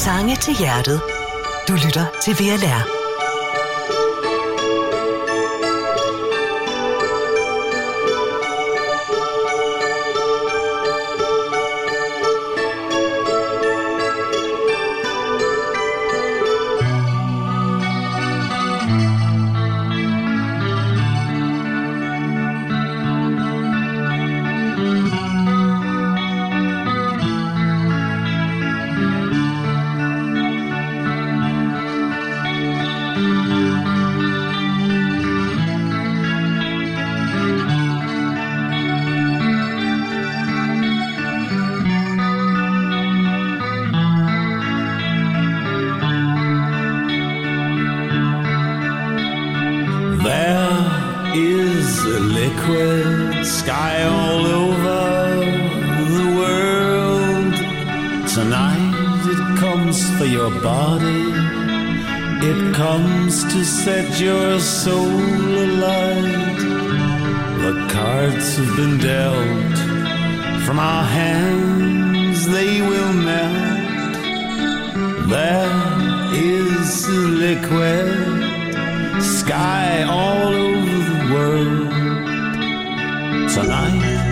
Speaker 1: Sange til hjertet. Du lytter til VLR.
Speaker 8: liquid sky all over the world. Tonight it comes for your body, it comes to set your soul alight. The cards have been dealt from our hands, they will melt. There is a liquid sky all over the world. Tonight